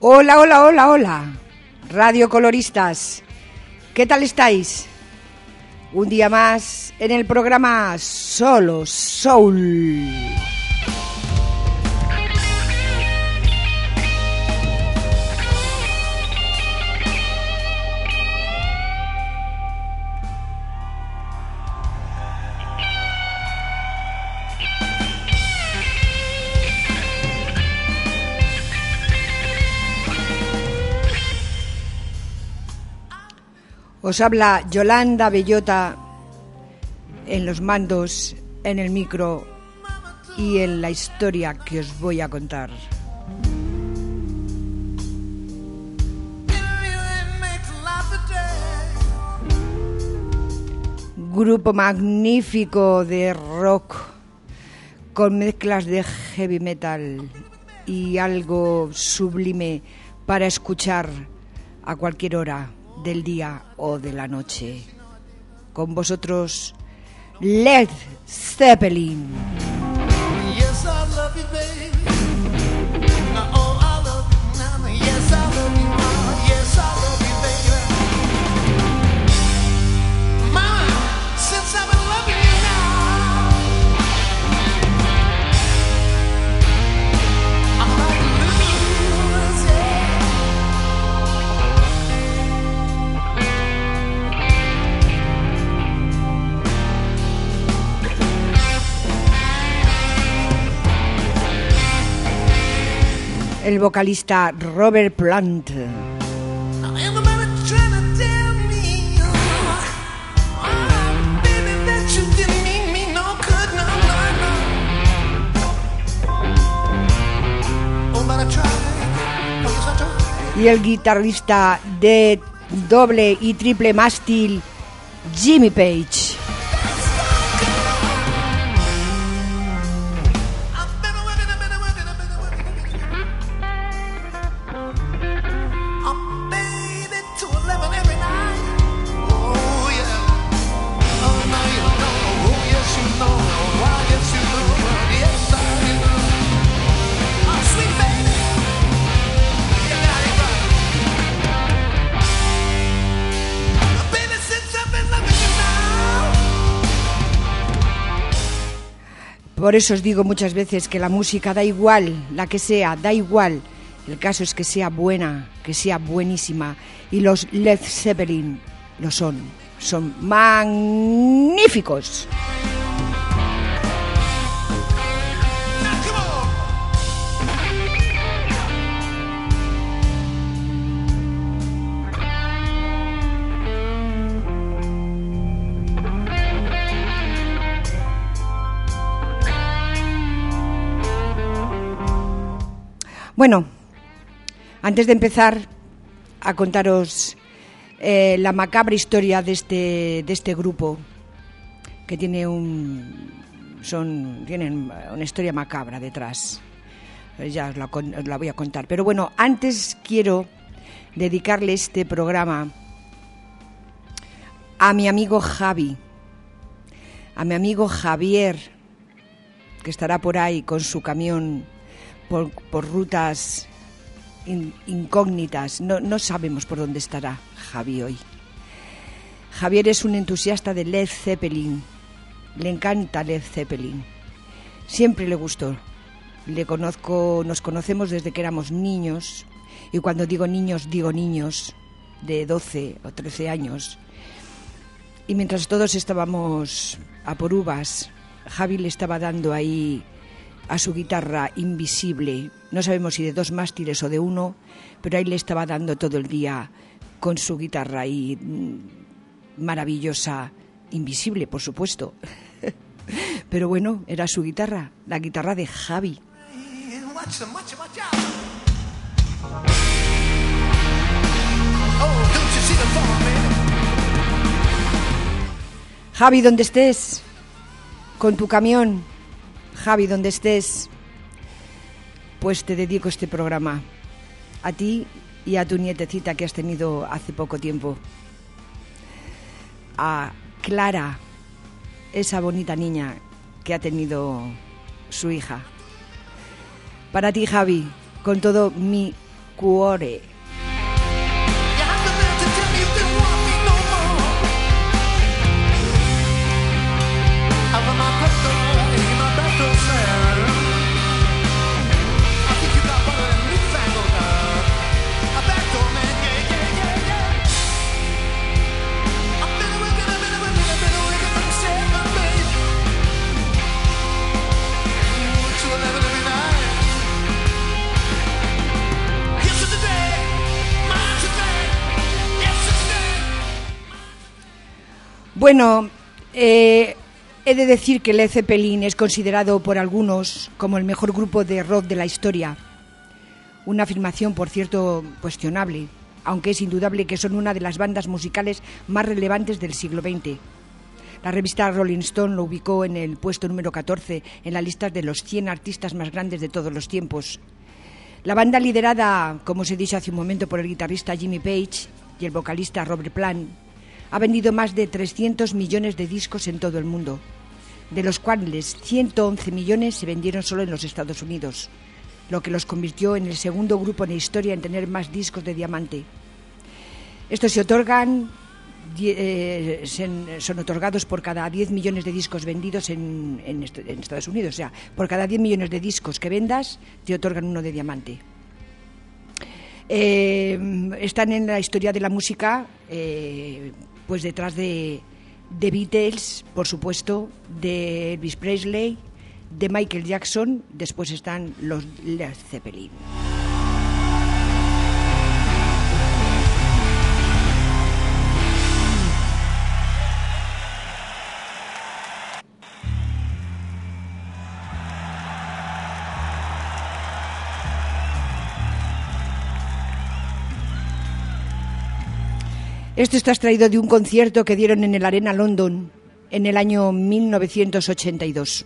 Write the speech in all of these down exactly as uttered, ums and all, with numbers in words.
Hola, hola, hola, hola, Radio Coloristas, ¿qué tal estáis? Un día más en el programa Solo Soul. Os habla Yolanda Bellota en los mandos, en el micro y en la historia que os voy a contar. Grupo magnífico de rock con mezclas de heavy metal y algo sublime para escuchar a cualquier hora del día o de la noche. Con vosotros, Led Zeppelin. Yes, I love you, baby. Oh, I love you, mama. Yes, I love you, mama. Yes, I love you, baby. Mama, since I've been loving you now, I'm like losing. El vocalista Robert Plant. Y el guitarrista de doble y triple mástil Jimmy Page. Por eso os digo muchas veces que la música da igual, la que sea, da igual. El caso es que sea buena, que sea buenísima. Y los Led Zeppelin lo son, son magníficos. Bueno, antes de empezar a contaros eh, la macabra historia de este de este grupo, que tiene un son tienen una historia macabra detrás, ya os la, os la voy a contar. Pero bueno, antes quiero dedicarle este programa a mi amigo Javi, a mi amigo Javier, que estará por ahí con su camión Por, por rutas in, incógnitas. No, no sabemos por dónde estará Javi hoy. Javier es un entusiasta de Led Zeppelin. Le encanta Led Zeppelin. Siempre le gustó. Le conozco, nos conocemos desde que éramos niños. Y cuando digo niños, digo niños de doce o trece años. Y mientras todos estábamos a por uvas, Javi le estaba dando ahí a su guitarra invisible, no sabemos si de dos mástiles o de uno, pero ahí le estaba dando todo el día con su guitarra ahí maravillosa, invisible, por supuesto. Pero bueno, era su guitarra, la guitarra de Javi. Javi, donde estés, con tu camión, Javi, donde estés, pues te dedico este programa a ti y a tu nietecita que has tenido hace poco tiempo, a Clara, esa bonita niña que ha tenido su hija. Para ti, Javi, con todo mi cuore. Bueno, eh, he de decir que Led Zeppelin es considerado por algunos como el mejor grupo de rock de la historia. Una afirmación, por cierto, cuestionable, aunque es indudable que son una de las bandas musicales más relevantes del siglo veinte. La revista Rolling Stone lo ubicó en el puesto número catorce en la lista de los cien artistas más grandes de todos los tiempos. La banda, liderada, como os he dicho hace un momento, por el guitarrista Jimmy Page y el vocalista Robert Plant, ha vendido más de trescientos millones de discos en todo el mundo, de los cuales ciento once millones se vendieron solo en los Estados Unidos, lo que los convirtió en el segundo grupo en la historia en tener más discos de diamante. Estos se otorgan, eh, son otorgados por cada diez millones de discos vendidos en, en, en Estados Unidos. O sea, por cada diez millones de discos que vendas, te otorgan uno de diamante. Eh, están en la historia de la música, eh, pues detrás de, de Beatles, por supuesto, de Elvis Presley, de Michael Jackson. Después están los Led Zeppelin. Esto está extraído de un concierto que dieron en el Arena London en el año mil novecientos ochenta y dos.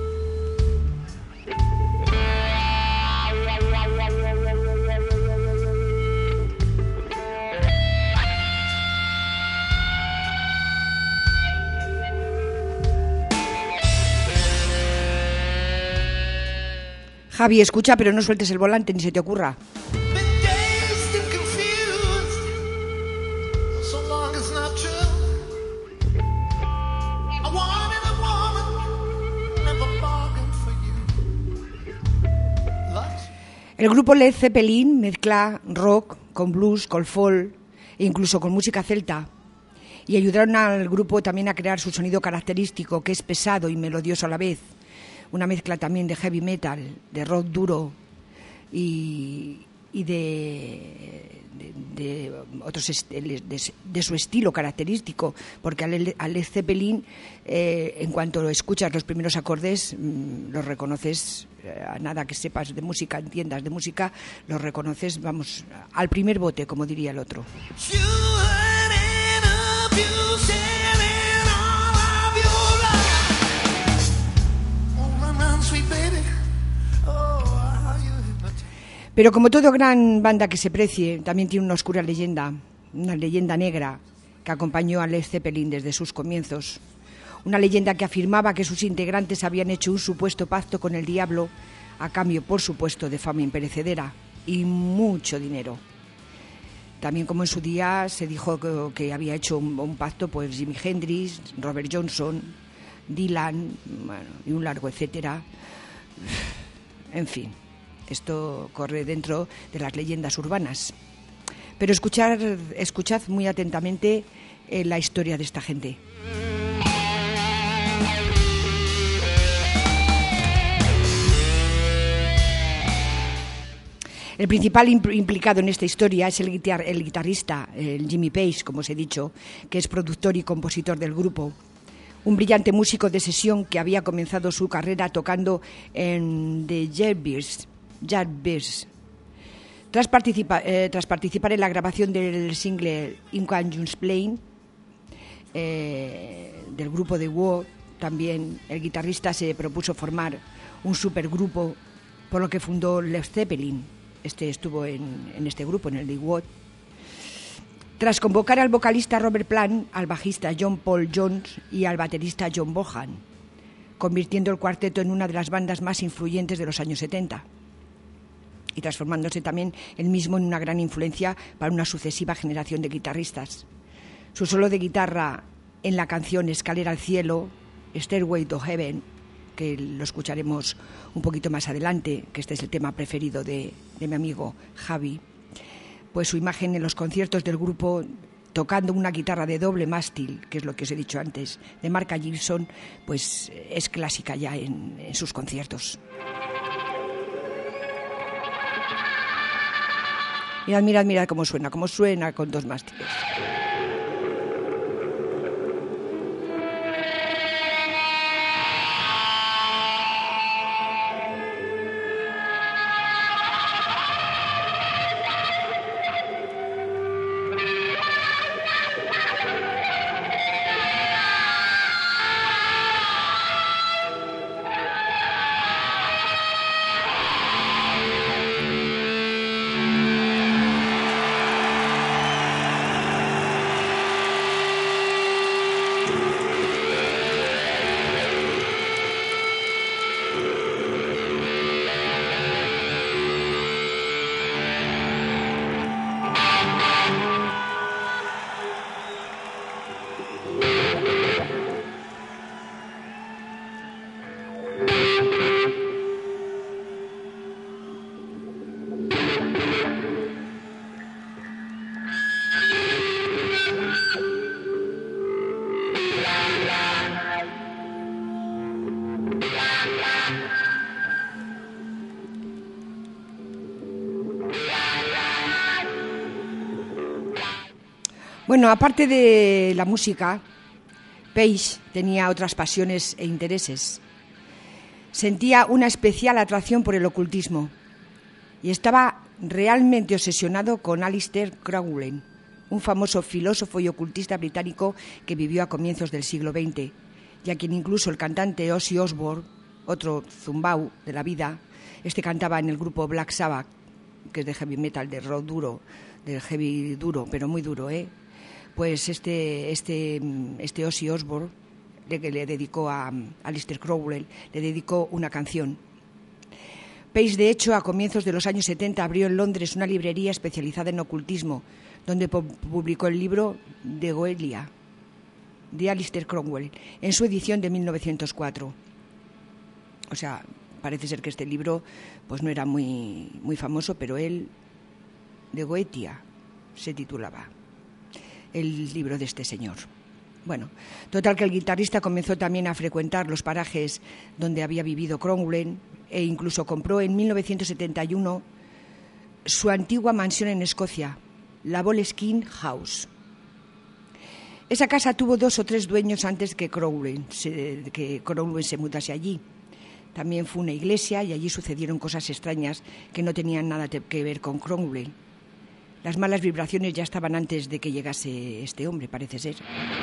Javi, escucha, pero no sueltes el volante ni se te ocurra. El grupo Led Zeppelin mezcla rock con blues, con folk e incluso con música celta, y ayudaron al grupo también a crear su sonido característico, que es pesado y melodioso a la vez, una mezcla también de heavy metal, de rock duro y, y de, de, de otros est- de, de su estilo característico, porque a Led Zeppelin, eh, en cuanto escuchas los primeros acordes, mmm, los reconoces, a nada que sepas de música, entiendas de música, los reconoces, vamos, al primer bote, como diría el otro. Pero como toda gran banda que se precie, también tiene una oscura leyenda, una leyenda negra que acompañó a Led Zeppelin desde sus comienzos. Una leyenda que afirmaba que sus integrantes habían hecho un supuesto pacto con el diablo a cambio, por supuesto, de fama imperecedera y mucho dinero. También, como en su día se dijo que, que había hecho un, un pacto, pues Jimi Hendrix, Robert Johnson, Dylan, bueno, y un largo etcétera. En fin, esto corre dentro de las leyendas urbanas. Pero escuchar, escuchad muy atentamente eh, la historia de esta gente. El principal implicado en esta historia es el, guitar- el guitarrista, el Jimmy Page, como os he dicho, que es productor y compositor del grupo. Un brillante músico de sesión que había comenzado su carrera tocando en The Yardbirds. Yardbirds. Tras, participa- eh, tras participar en la grabación del single In Can You Explain, eh, del grupo The War, también el guitarrista se propuso formar un supergrupo, por lo que fundó Led Zeppelin. Este estuvo en, en este grupo, en el The War. Tras convocar al vocalista Robert Plant, al bajista John Paul Jones y al baterista John Bonham, convirtiendo el cuarteto en una de las bandas más influyentes de los años setenta. y transformándose también él mismo en una gran influencia para una sucesiva generación de guitarristas. Su solo de guitarra en la canción Escalera al cielo, Stairway to Heaven, que lo escucharemos un poquito más adelante, que este es el tema preferido de, de mi amigo Javi, pues su imagen en los conciertos del grupo tocando una guitarra de doble mástil, que es lo que os he dicho antes, de marca Gibson, pues es clásica ya en, en sus conciertos. Mirad, mirad, mirad cómo suena, cómo suena con dos mástiles. Bueno, aparte de la música, Page tenía otras pasiones e intereses. Sentía una especial atracción por el ocultismo y estaba realmente obsesionado con Aleister Crowley, un famoso filósofo y ocultista británico que vivió a comienzos del siglo veinte, y a quien incluso el cantante Ozzy Osbourne, otro zumbao de la vida, este cantaba en el grupo Black Sabbath, que es de heavy metal, de rock duro, del heavy duro, pero muy duro, ¿eh? Pues este, este, este Ozzy Osbourne le, le dedicó a, a Aleister Crowley, le dedicó una canción. Page, de hecho, a comienzos de los años setenta abrió en Londres una librería especializada en ocultismo, donde publicó el libro de Goetia, de Aleister Crowley, en su edición de mil novecientos cuatro. O sea, parece ser que este libro pues no era muy, muy famoso, pero él, de Goetia, se titulaba el libro de este señor. Bueno, total que el guitarrista comenzó también a frecuentar los parajes donde había vivido Crowley e incluso compró en mil novecientos setenta y uno su antigua mansión en Escocia, la Boleskine House. Esa casa tuvo dos o tres dueños antes que Crowley se, que Crowley se mudase allí. También fue una iglesia y allí sucedieron cosas extrañas que no tenían nada que ver con Crowley. Las malas vibraciones ya estaban antes de que llegase este hombre, parece ser.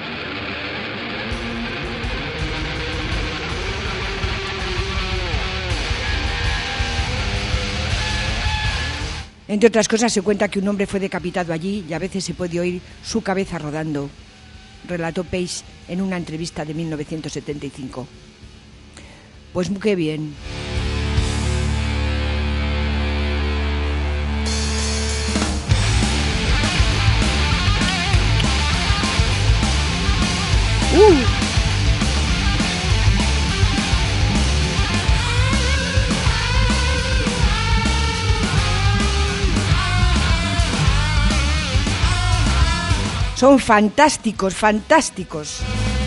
Entre otras cosas, se cuenta que un hombre fue decapitado allí y a veces se puede oír su cabeza rodando, relató Page en una entrevista de mil novecientos setenta y cinco. Pues qué bien. ¡Uh! Son fantásticos, fantásticos.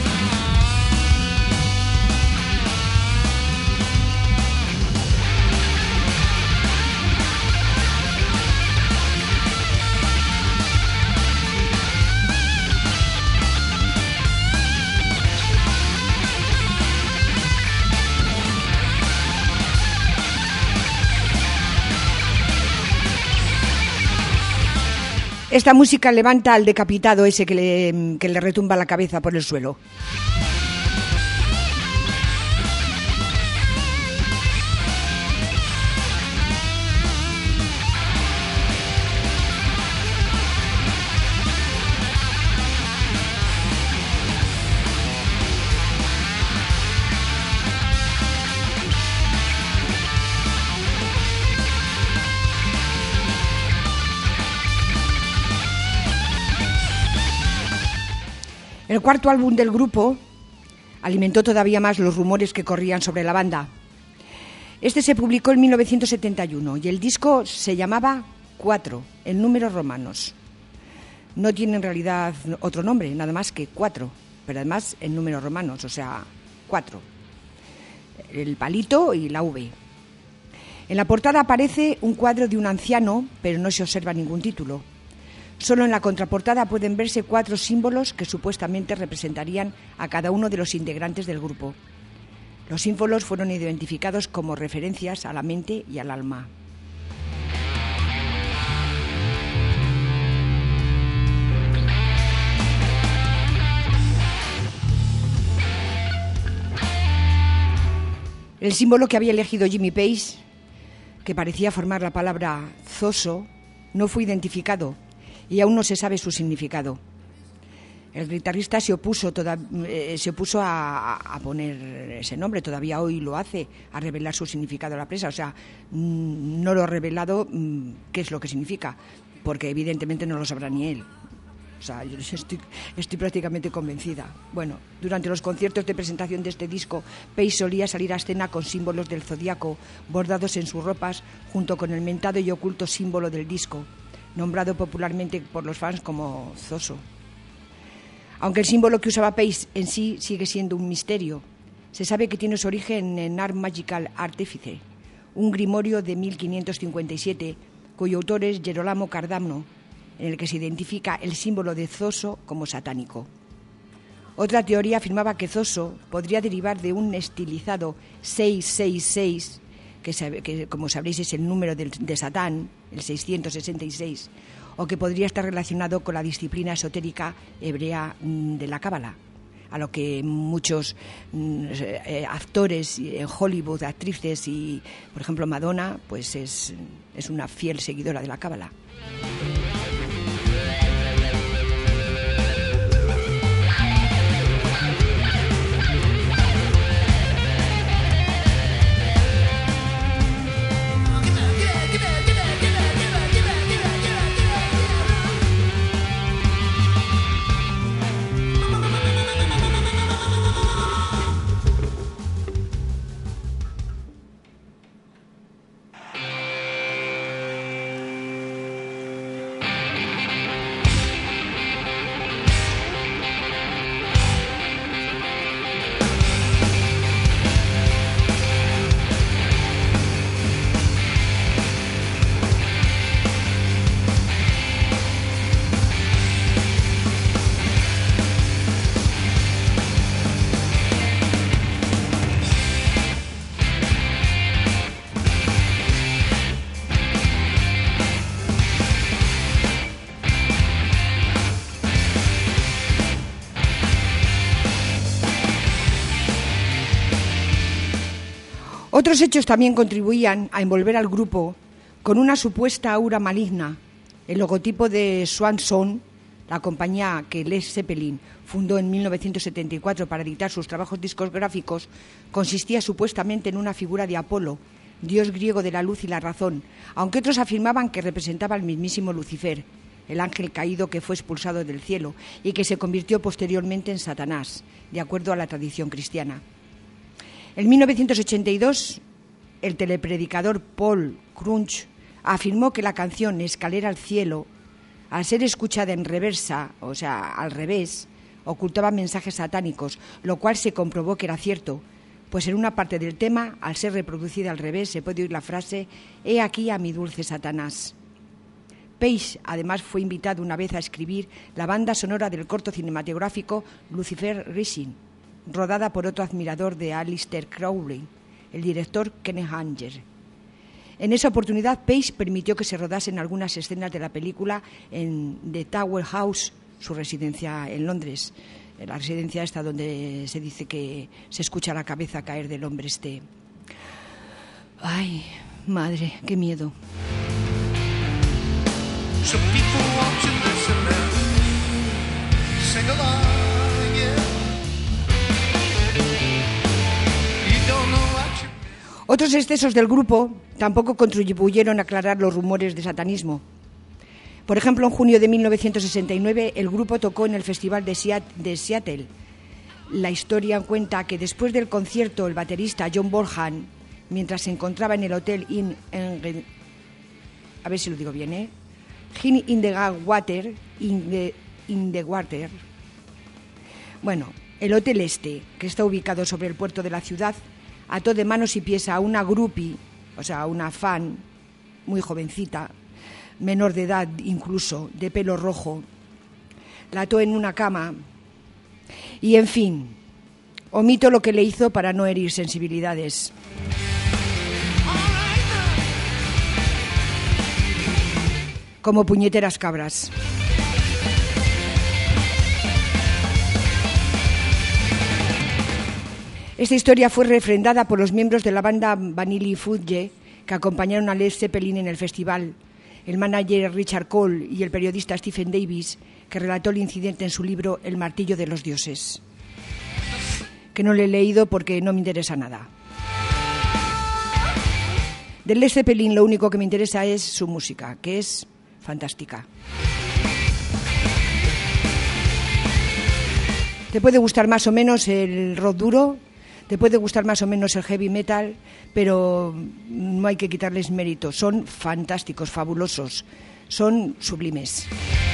Esta música levanta al decapitado ese que le, que le retumba la cabeza por el suelo. El cuarto álbum del grupo alimentó todavía más los rumores que corrían sobre la banda. Este se publicó en mil novecientos setenta y uno y el disco se llamaba Cuatro, en números romanos. No tiene en realidad otro nombre, nada más que Cuatro, pero además en números romanos, o sea, cuatro. El palito y la V. En la portada aparece un cuadro de un anciano, pero no se observa ningún título. Solo en la contraportada pueden verse cuatro símbolos que supuestamente representarían a cada uno de los integrantes del grupo. Los símbolos fueron identificados como referencias a la mente y al alma. El símbolo que había elegido Jimmy Page, que parecía formar la palabra zoso, no fue identificado y aún no se sabe su significado. El guitarrista se opuso, toda, eh, se opuso a, a poner ese nombre, todavía hoy lo hace, a revelar su significado a la prensa. O sea, mmm, no lo ha revelado mmm, qué es lo que significa, porque evidentemente no lo sabrá ni él. O sea, yo estoy, estoy prácticamente convencida. Bueno, durante los conciertos de presentación de este disco, Page solía salir a escena con símbolos del zodiaco bordados en sus ropas, junto con el mentado y oculto símbolo del disco, nombrado popularmente por los fans como Zoso. Aunque el símbolo que usaba Page en sí sigue siendo un misterio, se sabe que tiene su origen en Art Magical Artifice, un grimorio de mil quinientos cincuenta y siete, cuyo autor es Gerolamo Cardano, en el que se identifica el símbolo de Zoso como satánico. Otra teoría afirmaba que Zoso podría derivar de un estilizado seiscientos sesenta y seis, que, sabe, que como sabréis es el número de, de Satán, el seiscientos sesenta y seis, o que podría estar relacionado con la disciplina esotérica hebrea de la Cábala, a lo que muchos eh, actores en Hollywood, actrices y, por ejemplo, Madonna, pues es, es una fiel seguidora de la Cábala. Otros hechos también contribuían a envolver al grupo con una supuesta aura maligna. El logotipo de Swan Song, la compañía que Led Zeppelin fundó en mil novecientos setenta y cuatro para editar sus trabajos discográficos, consistía supuestamente en una figura de Apolo, dios griego de la luz y la razón, aunque otros afirmaban que representaba al mismísimo Lucifer, el ángel caído que fue expulsado del cielo y que se convirtió posteriormente en Satanás, de acuerdo a la tradición cristiana. En mil novecientos ochenta y dos, el telepredicador Paul Crunch afirmó que la canción Escalera al cielo, al ser escuchada en reversa, o sea, al revés, ocultaba mensajes satánicos, lo cual se comprobó que era cierto, pues en una parte del tema, al ser reproducida al revés, se puede oír la frase «He aquí a mi dulce Satanás». Page, además, fue invitado una vez a escribir la banda sonora del corto cinematográfico Lucifer Rising, rodada por otro admirador de Aleister Crowley, el director Kenneth Anger. En esa oportunidad, Page permitió que se rodasen algunas escenas de la película en The Tower House, su residencia en Londres, la residencia esta donde se dice que se escucha la cabeza caer del hombre este. Ay, madre, qué miedo. So people want to listen now, sing along, yeah. Otros excesos del grupo tampoco contribuyeron a aclarar los rumores de satanismo. Por ejemplo, en junio de mil novecientos sesenta y nueve el grupo tocó en el Festival de Seattle. La historia cuenta que después del concierto el baterista John Bonham, mientras se encontraba en el hotel in, en, a ver si lo digo bien, ¿eh? In, in the water, in the, in the water. Bueno, el hotel este, que está ubicado sobre el puerto de la ciudad, ató de manos y pies a una groupie, o sea, a una fan muy jovencita, menor de edad incluso, de pelo rojo. La ató en una cama y, en fin, omito lo que le hizo para no herir sensibilidades. Como puñeteras cabras. Esta historia fue refrendada por los miembros de la banda Vanilla Fudge, que acompañaron a Led Zeppelin en el festival, el manager Richard Cole y el periodista Stephen Davis, que relató el incidente en su libro El martillo de los dioses, que no lo he leído porque no me interesa nada. De Led Zeppelin lo único que me interesa es su música, que es fantástica. Te puede gustar más o menos el rock duro, te puede gustar más o menos el heavy metal, pero no hay que quitarles mérito. Son fantásticos, fabulosos, son sublimes.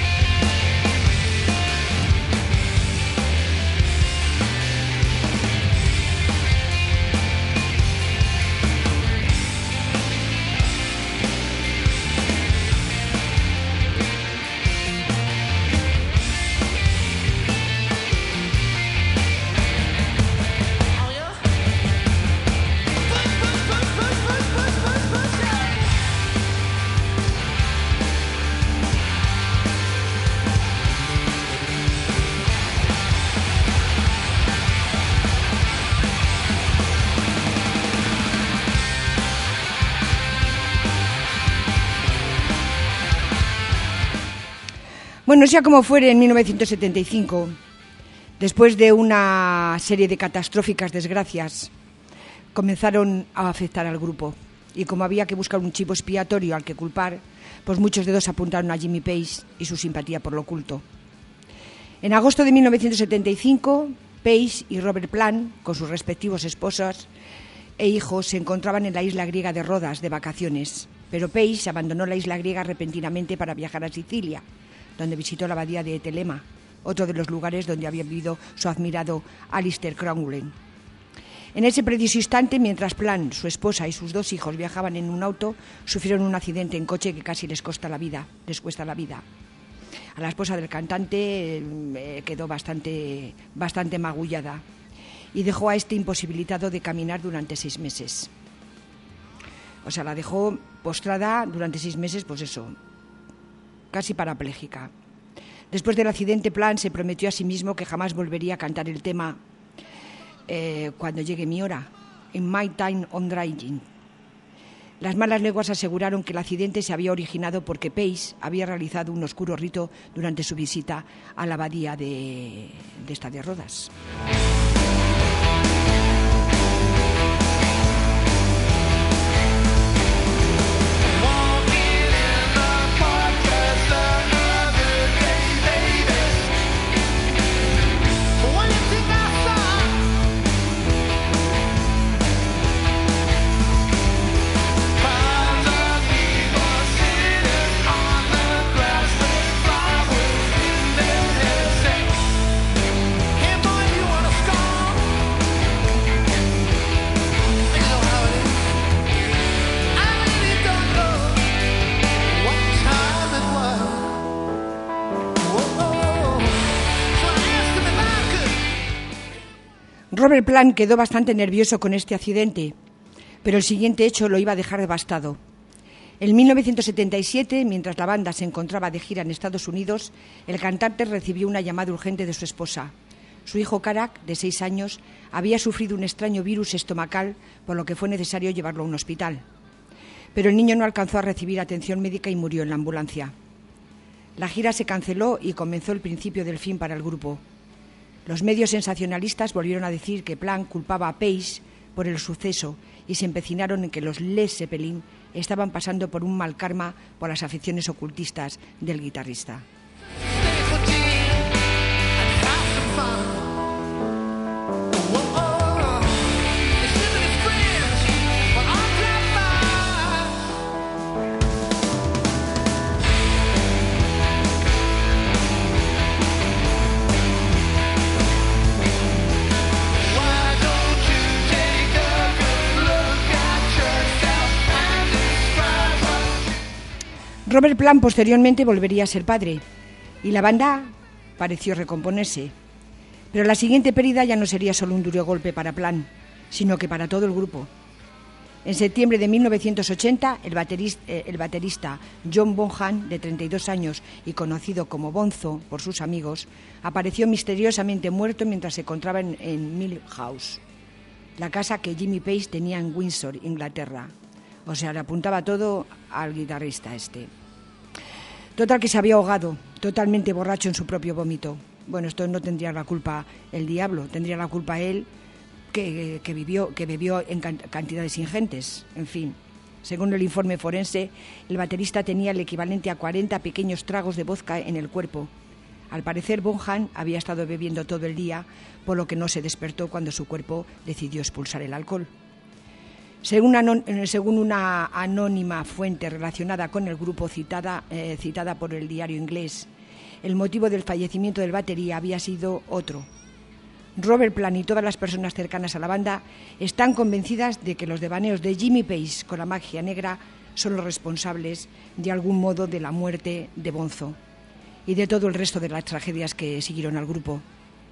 Bueno, sea como fuere, en mil novecientos setenta y cinco, después de una serie de catastróficas desgracias, comenzaron a afectar al grupo. Y como había que buscar un chivo expiatorio al que culpar, pues muchos dedos apuntaron a Jimmy Page y su simpatía por lo oculto. En agosto de mil novecientos setenta y cinco, Page y Robert Plant, con sus respectivos esposas e hijos, se encontraban en la isla griega de Rodas de vacaciones. Pero Page abandonó la isla griega repentinamente para viajar a Sicilia, donde visitó la abadía de Telema, otro de los lugares donde había vivido su admirado Alistair Cromwell. En ese preciso instante, mientras Plant, su esposa y sus dos hijos viajaban en un auto, sufrieron un accidente en coche que casi les cuesta la vida, les cuesta la vida. A la esposa del cantante eh, quedó bastante, bastante magullada y dejó a este imposibilitado de caminar durante seis meses. O sea, la dejó postrada durante seis meses, pues eso, casi parapléjica. Después del accidente, Plant se prometió a sí mismo que jamás volvería a cantar el tema eh, Cuando llegue mi hora, en My Time on Drying. Las malas lenguas aseguraron que el accidente se había originado porque Page había realizado un oscuro rito durante su visita a la abadía de, de esta de Rodas. Robert Plant quedó bastante nervioso con este accidente, pero el siguiente hecho lo iba a dejar devastado. En mil novecientos setenta y siete, mientras la banda se encontraba de gira en Estados Unidos, el cantante recibió una llamada urgente de su esposa. Su hijo Karak, de seis años, había sufrido un extraño virus estomacal, por lo que fue necesario llevarlo a un hospital. Pero el niño no alcanzó a recibir atención médica y murió en la ambulancia. La gira se canceló y comenzó el principio del fin para el grupo. Los medios sensacionalistas volvieron a decir que Plant culpaba a Page por el suceso y se empecinaron en que los Led Zeppelin estaban pasando por un mal karma por las aficiones ocultistas del guitarrista. Robert Plant posteriormente volvería a ser padre y la banda pareció recomponerse. Pero la siguiente pérdida ya no sería solo un duro golpe para Plant, sino que para todo el grupo. En septiembre de mil novecientos ochenta, el baterista, el baterista John Bonham, de treinta y dos años y conocido como Bonzo por sus amigos, apareció misteriosamente muerto mientras se encontraba en, en Mill House, la casa que Jimmy Page tenía en Windsor, Inglaterra. O sea, le apuntaba todo al guitarrista este. Total, que se había ahogado, totalmente borracho en su propio vómito. Bueno, esto no tendría la culpa el diablo, tendría la culpa él que, que, vivió, que bebió en cantidades ingentes. En fin, según el informe forense, el baterista tenía el equivalente a cuarenta pequeños tragos de vodka en el cuerpo. Al parecer, Bonham había estado bebiendo todo el día, por lo que no se despertó cuando su cuerpo decidió expulsar el alcohol. Según, anon, según una anónima fuente relacionada con el grupo citada, eh, citada por el diario inglés, el motivo del fallecimiento del batería había sido otro. Robert Plant y todas las personas cercanas a la banda están convencidas de que los devaneos de Jimmy Page con la magia negra son los responsables, de algún modo, de la muerte de Bonzo y de todo el resto de las tragedias que siguieron al grupo.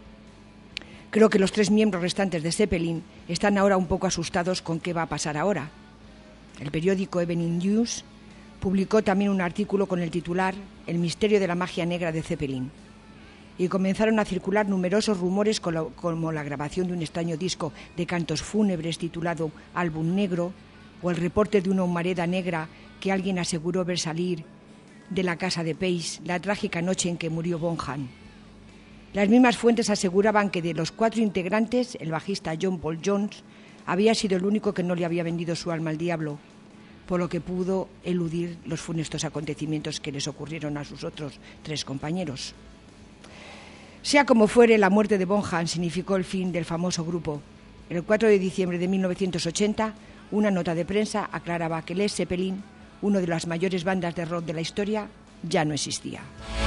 Creo que los tres miembros restantes de Zeppelin están ahora un poco asustados con qué va a pasar ahora. El periódico Evening News publicó también un artículo con el titular El misterio de la magia negra de Zeppelin, y comenzaron a circular numerosos rumores como la grabación de un extraño disco de cantos fúnebres titulado Álbum Negro, o el reporte de una humareda negra que alguien aseguró ver salir de la casa de Page la trágica noche en que murió Bonham. Las mismas fuentes aseguraban que de los cuatro integrantes, el bajista John Paul Jones había sido el único que no le había vendido su alma al diablo, por lo que pudo eludir los funestos acontecimientos que les ocurrieron a sus otros tres compañeros. Sea como fuere, la muerte de Bonham significó el fin del famoso grupo. El cuatro de diciembre de mil novecientos ochenta, una nota de prensa aclaraba que Led Zeppelin, una de las mayores bandas de rock de la historia, ya no existía.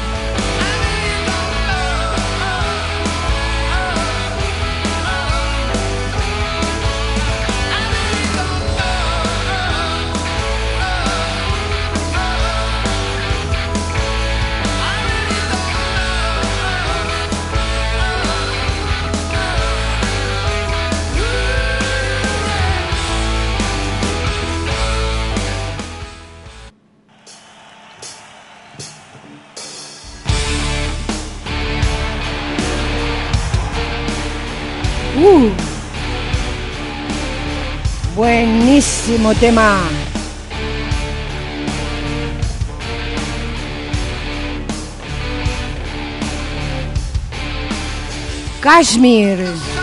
Uh, buenísimo tema. Kashmir.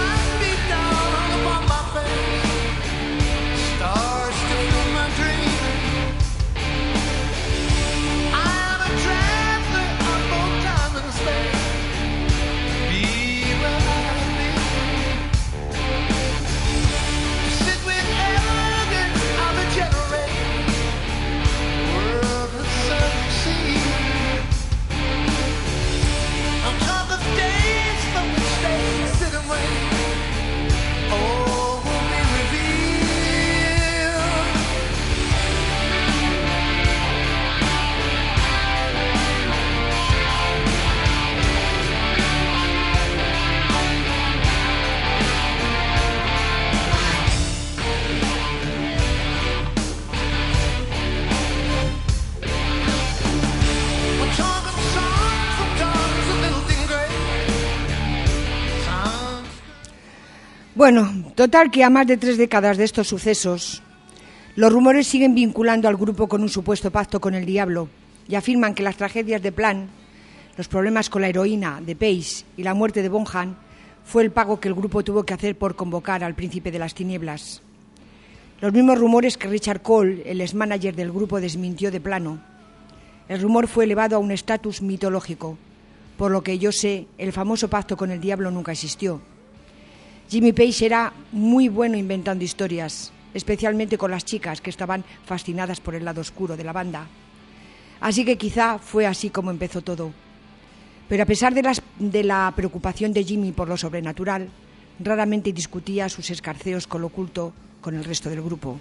Bueno, total que a más de tres décadas de estos sucesos, los rumores siguen vinculando al grupo con un supuesto pacto con el diablo y afirman que las tragedias de Plant, los problemas con la heroína de Page y la muerte de Bonham fue el pago que el grupo tuvo que hacer por convocar al Príncipe de las Tinieblas. Los mismos rumores que Richard Cole, el ex-manager del grupo, desmintió de plano. El rumor fue elevado a un estatus mitológico. Por lo que yo sé, el famoso pacto con el diablo nunca existió. Jimmy Page era muy bueno inventando historias, especialmente con las chicas que estaban fascinadas por el lado oscuro de la banda. Así que quizá fue así como empezó todo. Pero a pesar de, las, de la preocupación de Jimmy por lo sobrenatural, raramente discutía sus escarceos con lo oculto con el resto del grupo.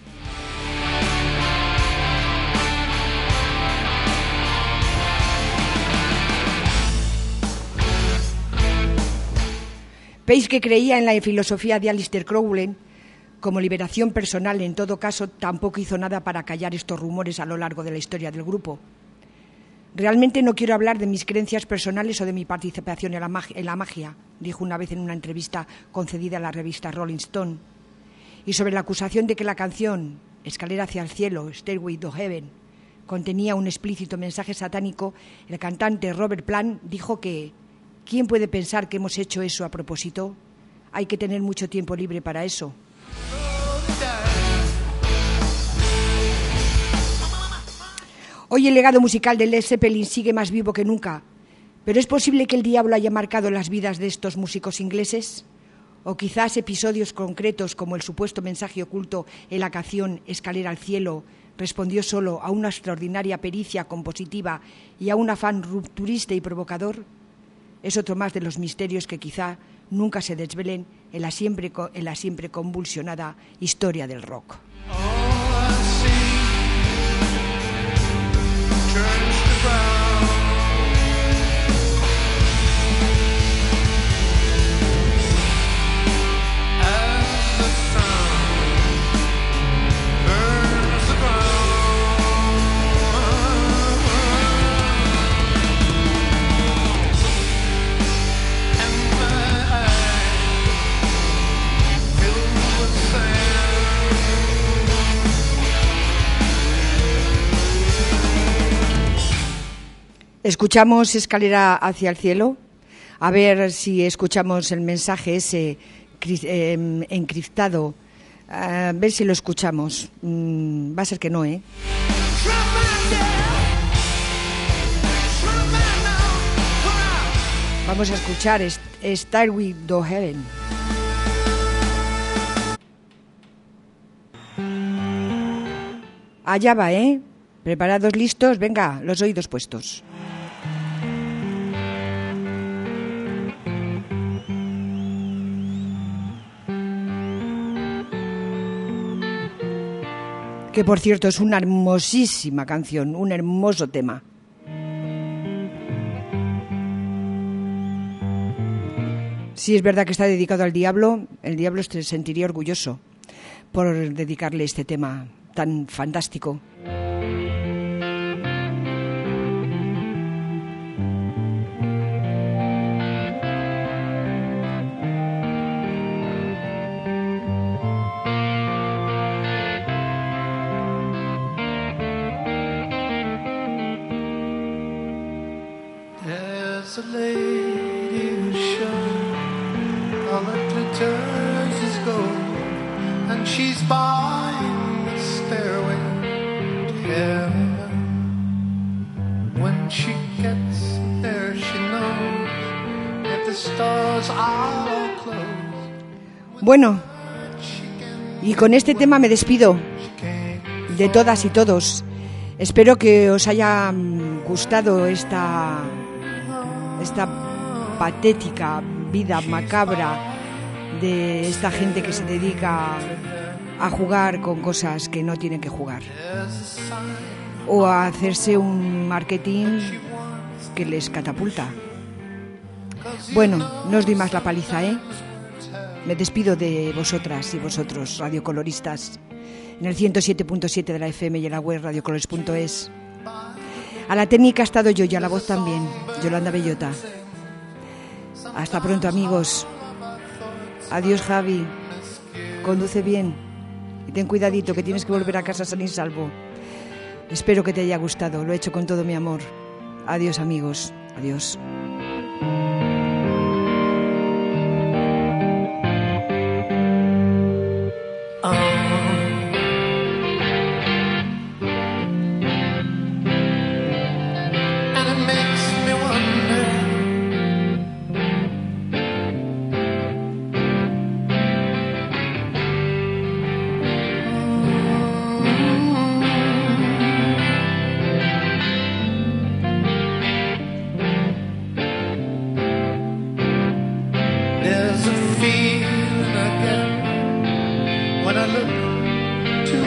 Page, que creía en la filosofía de Aleister Crowley como liberación personal, en todo caso, tampoco hizo nada para callar estos rumores a lo largo de la historia del grupo. Realmente no quiero hablar de mis creencias personales o de mi participación en la magia, en la magia, dijo una vez en una entrevista concedida a la revista Rolling Stone. Y sobre la acusación de que la canción Escalera hacia el cielo, Stairway to Heaven, contenía un explícito mensaje satánico, el cantante Robert Plant dijo que ¿quién puede pensar que hemos hecho eso a propósito? Hay que tener mucho tiempo libre para eso. Hoy el legado musical de Led Zeppelin sigue más vivo que nunca, pero ¿es posible que el diablo haya marcado las vidas de estos músicos ingleses? ¿O quizás episodios concretos como el supuesto mensaje oculto en la canción Escalera al cielo respondió solo a una extraordinaria pericia compositiva y a un afán rupturista y provocador? Es otro más de los misterios que quizá nunca se desvelen en la siempre, en la siempre convulsionada historia del rock. Escuchamos Escalera hacia el cielo, a ver si escuchamos el mensaje ese eh, encriptado, a ver si lo escuchamos. Mm, va a ser que no, ¿eh? Vamos a escuchar Stairway to Heaven. Allá va, ¿eh? Preparados, listos, venga, los oídos puestos. Que por cierto es una hermosísima canción, un hermoso tema. Si es verdad que está dedicado al diablo, el diablo se sentiría orgulloso por dedicarle este tema tan fantástico. There's a lady who's sure all that glitters is gold, and she's buying the stairway to heaven. When she gets there, she knows that the stars are all closed. Bueno, y con este tema me despido de todas y todos. Espero que os haya gustado esta, esta patética vida macabra de esta gente que se dedica a jugar con cosas que no tienen que jugar, o a hacerse un marketing que les catapulta. Bueno, no os doy más la paliza, ¿eh? Me despido de vosotras y vosotros, radiocoloristas, en el ciento siete punto siete de la F M y en la web radiocolores punto es. A la técnica ha estado yo y a la voz también, Yolanda Bellota. Hasta pronto, amigos. Adiós, Javi. Conduce bien y ten cuidadito, que tienes que volver a casa sano y salvo. Espero que te haya gustado, lo he hecho con todo mi amor. Adiós, amigos. Adiós.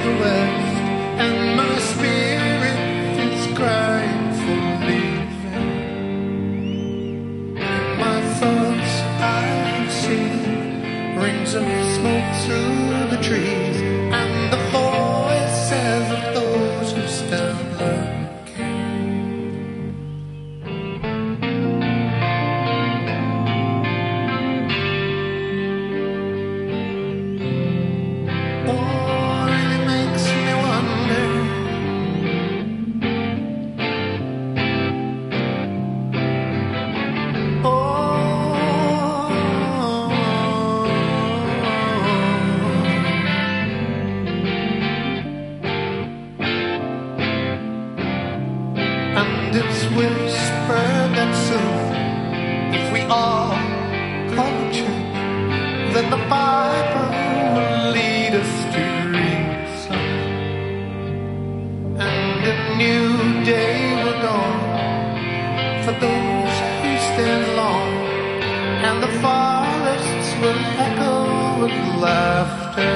the west, and my spirit is crying for leaving. In my thoughts I see rings of smoke through the trees, and the voices of those who stand looking. And it's whispered that soon, if we all call the tune, then the Piper will lead us to reason. And a new day will dawn for those who stand long, and the forests will echo with laughter.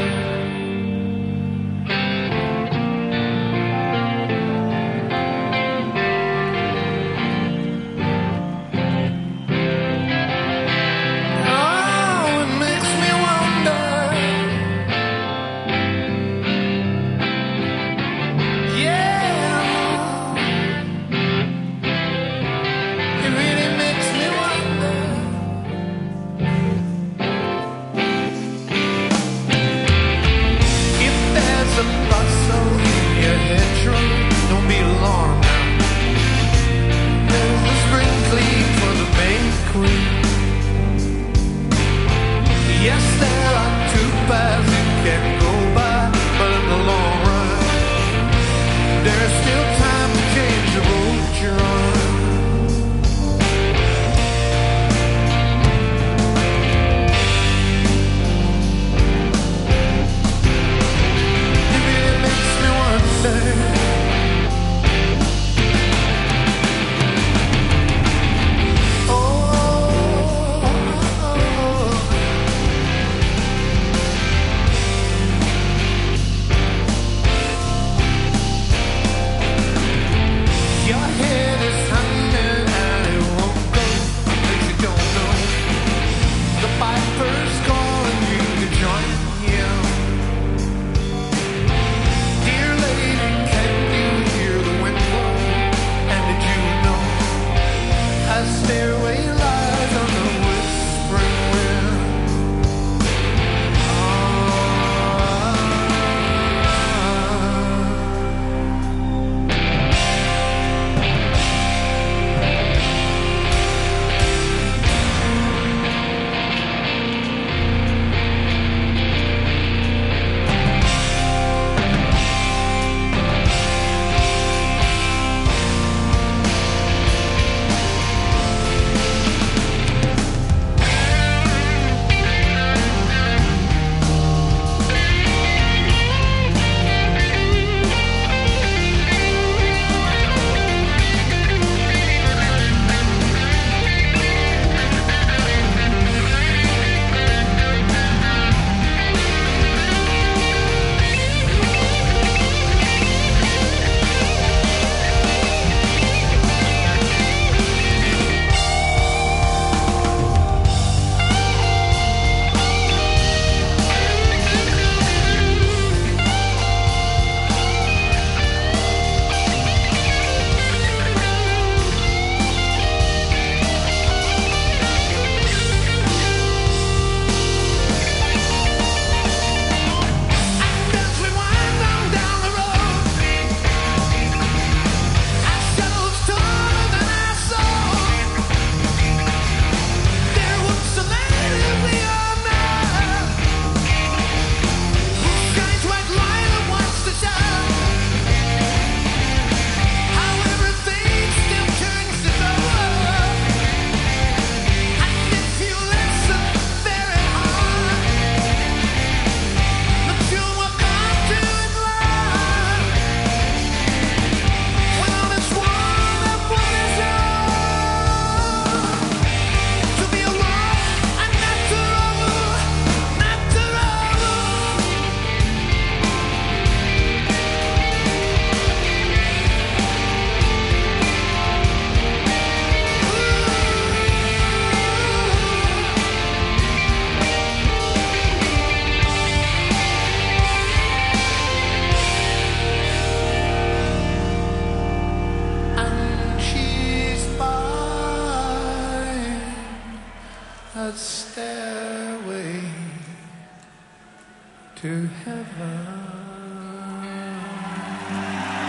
a stairway to heaven.